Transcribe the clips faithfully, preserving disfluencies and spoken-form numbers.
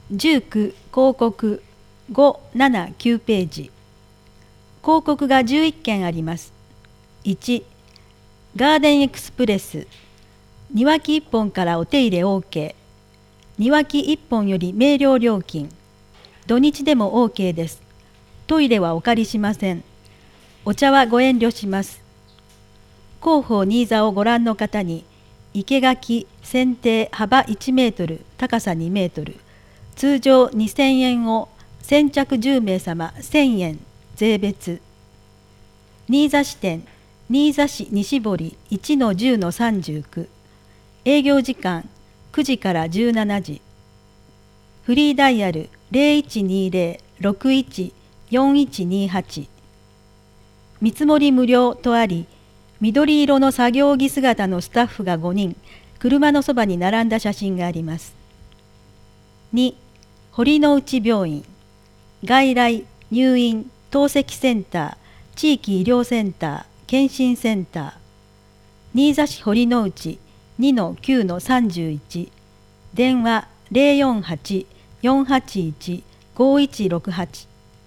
じゅうきゅう広告ご、なな、きゅうページ。広告がじゅういっけんあります。いち、ガーデンエクスプレス。庭木いっぽんからお手入れ オーケー。庭木いっぽんより明瞭料金。土日でも オーケー です。トイレはお借りしません。お茶はご遠慮します。広報新座をご覧の方に、生垣、剪定幅いちメートル、高さにメートル、通常にせんえんを先着じゅうめいさませんえん、税別。新座支店、新座市西堀 いちのじゅうのさんじゅうきゅう。営業時間くじからじゅうしちじ。フリーダイヤル ゼロいちにゼロ ろくいち よんいちにはち。見積もり無料とあり、緑色の作業着姿のスタッフがごにん、車のそばに並んだ写真があります。に、堀之内病院、外来、入院、透析センター、地域医療センター、検診センター、新座市堀之内 にのきゅうのさんじゅういち、電話 ゼロよんはち よんはちいち ごいちろくはち。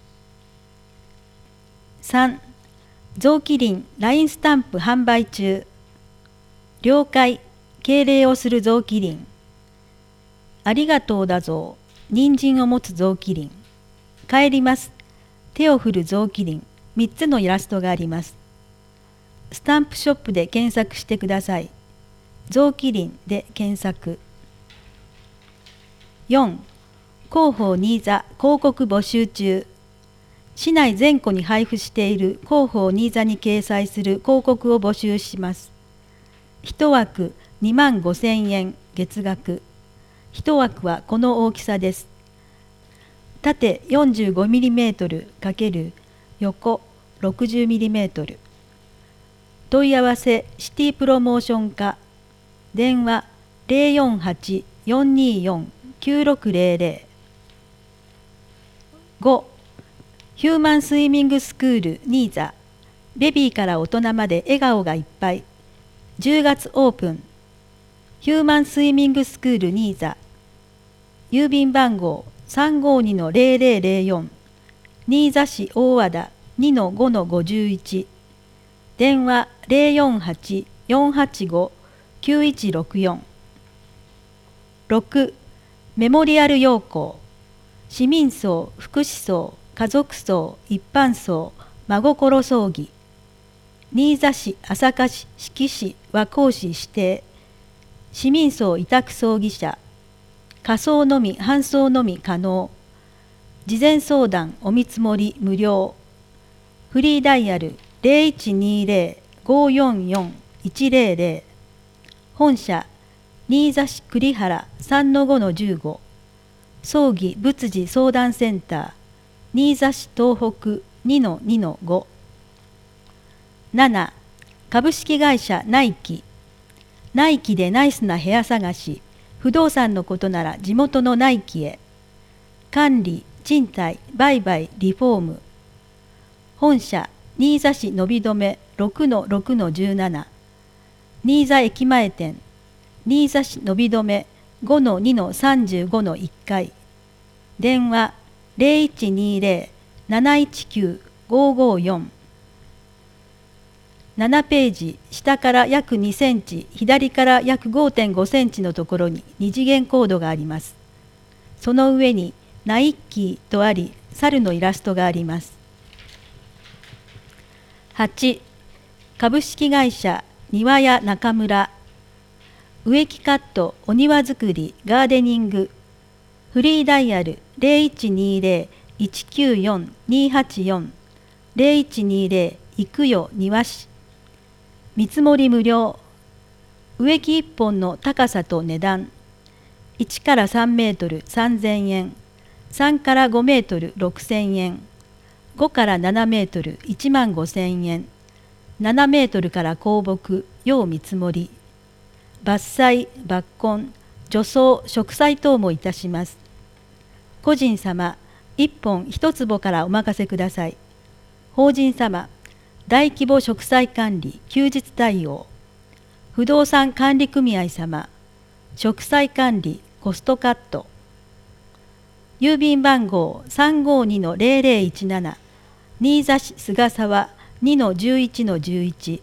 さん、臓器林 ライン スタンプ販売中。了解、敬礼をする臓器林。ありがとうだぞう、人参を持つ臓器林。帰ります。手を振る臓器林。みっつのイラストがあります。スタンプショップで検索してください。臓器林で検索。よん、広報新座広告募集中。市内全戸に配布している広報新座に掲載する広告を募集します。いちわくにまんごせんえん月額。いちわくはこの大きさです。縦 よんじゅうごミリメートル× 横 ろくじゅうミリメートル。問い合わせシティプロモーション課。電話 ゼロよんはち よんによん きゅうろくゼロゼロ。ご、ヒューマンスイミングスクール新座。ベビーから大人まで笑顔がいっぱい。じゅうがつオープン。ヒューマンスイミングスクール新座。郵便番号 さんごにのゼロゼロゼロよん。新座市大和田 にのごのごじゅういち。電話 ゼロよんはち よんはちご きゅういちろくよん。ろく、メモリアル要項。市民葬、福祉葬、家族葬、一般葬、真心葬儀。新座市、朝霞市、志木市、和光市指定。市民葬委託葬儀社。火葬のみ、搬送のみ可能。事前相談、お見積もり無料。フリーダイヤル ゼロいちにゼロ ごよんよん いちゼロゼロ。本社、新座市栗原 さんのごのじゅうご。葬儀仏事相談センター、新座市東北 にのにのご。なな、株式会社ナイキ。ナイキでナイスな部屋探し。不動産のことなら地元のナイキへ。管理、賃貸、売買、リフォーム。本社、新座市伸び止め ろくのろくのじゅうなな。新座駅前店。新座市伸び止め ごのにのさんじゅうごのいっかい。電話 ゼロいちにゼロ なないちきゅう ごごよん。ななページ、下から約にセンチ、左から約 ごてんごセンチのところに二次元コードがあります。その上にナイッキーとあり、猿のイラストがあります。はち、株式会社庭屋中村。植木カット、お庭作り、ガーデニング。フリーダイヤル ゼロいちにゼロ いちきゅうよん にはちよん。ゼロいちにゼロ いくよ庭師。見積もり無料。植木いっぽんの高さと値段。いちからさんメートルさんぜんえん。さんからごメートルろくせんえん。ごからななメートルいちまんごせんえん。ななメートルから高木、要見積もり。伐採、抜根、除草、植栽等もいたします。個人様、いっぽんいち坪からお任せください。法人様、大規模植栽管理、休日対応。不動産管理組合様、植栽管理、コストカット。 郵便番号 さんごにのゼロゼロいちなな、新座市菅沢 にのじゅういちのじゅういち。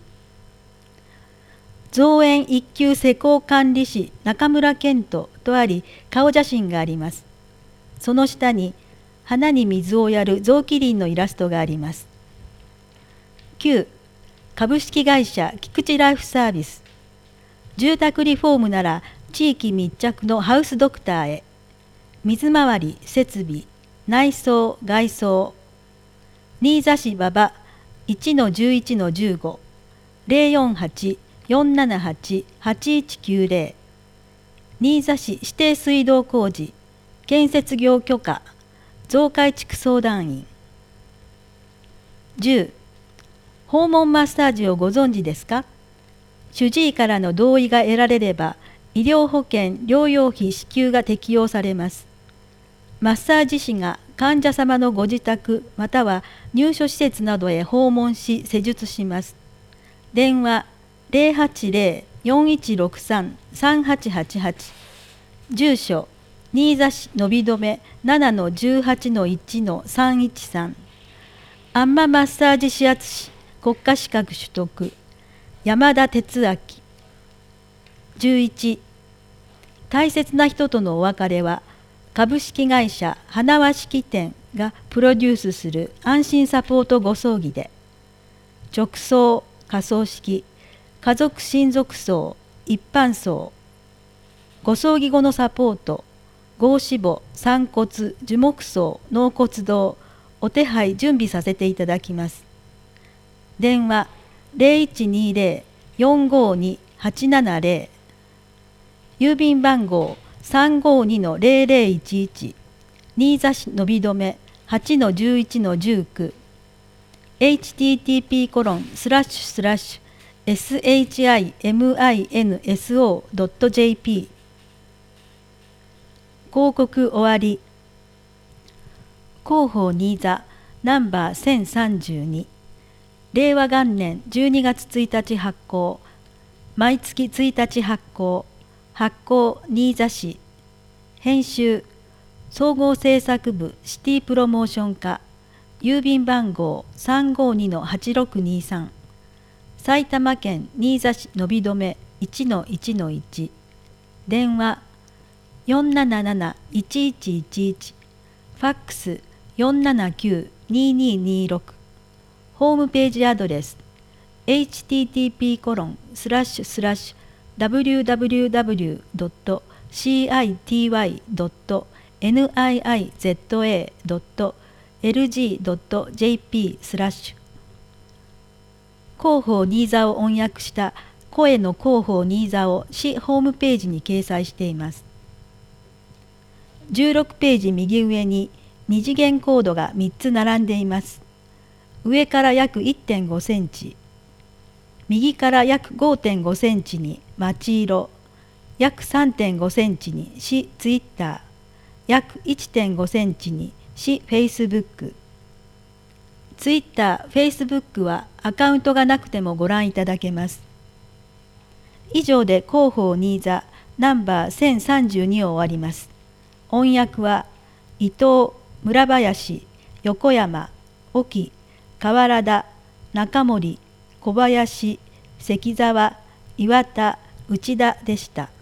造園一級施工管理士中村健人とあり、顔写真があります。その下に花に水をやる雑木林のイラストがあります。きゅう、株式会社菊池ライフサービス。住宅リフォームなら地域密着のハウスドクターへ。水回り、設備、内装、外装。新座市馬場 いちのじゅういちのじゅうご、ゼロよんはち よんななはち はちいちきゅうゼロ。新座市指定水道工事、建設業許可、増改築相談員。じゅう、訪問マッサージをご存知ですか？主治医からの同意が得られれば、医療保険療養費支給が適用されます。マッサージ師が患者様のご自宅または入所施設などへ訪問し施術します。電話 ゼロはちゼロ よんいちろくさん さんはちはちはち。住所新座市のびどめ ななのじゅうはちのいちのさんいちさん。あんまマッサージ指圧師国家資格取得山田哲明。じゅういち、大切な人とのお別れは株式会社花輪式店がプロデュースする安心サポートご葬儀で、直葬、火葬式、家族親族葬、一般葬、ご葬儀後のサポート、合死墓、散骨、樹木葬、納骨堂、お手配準備させていただきます。電話ゼロいちにゼロ よんごに はちななゼロ。郵便番号 さんごにのゼロゼロいちいち、新座市のびどめ はちのじゅういちのじゅうきゅう。エイチティーティーピーコロンスラッシュスラッシュエスエイチアイエムアイエヌエスオードットジェーピー。 広告終わり。広報新座ナンバーせんさんじゅうに、令和元年じゅうにがつついたち発行、毎月ついたち発行、発行新座市、編集総合制作部シティプロモーション課、郵便番号 さんごにのはちろくにさん、埼玉県新座市のびどめ いちのいちのいち、電話 よんなななな いちいちいちいち、ファックス よんななきゅう にににろく、ホームページアドレス エイチティーティーピーコロンスラッシュスラッシュダブリューダブリューダブリュードットシーアイティーワイドットニイアイゼットエードットエルジードットジェーピースラッシュ。広報新座を音訳した声の広報新座を市ホームページに掲載しています。じゅうろくページ右上に二次元コードがみっつ並んでいます。上から約 いってんごセンチ、右から約 ごてんごセンチに町色、約 さんてんごセンチに市ツイッター、約 いってんごセンチに市フェイスブック。ツイッター、フェイスブックはアカウントがなくてもご覧いただけます。以上で広報新座ナンバーせんさんじゅうにを終わります。音訳は伊藤、村林、横山、沖、河原田、中森、小林、関澤、岩田、内田でした。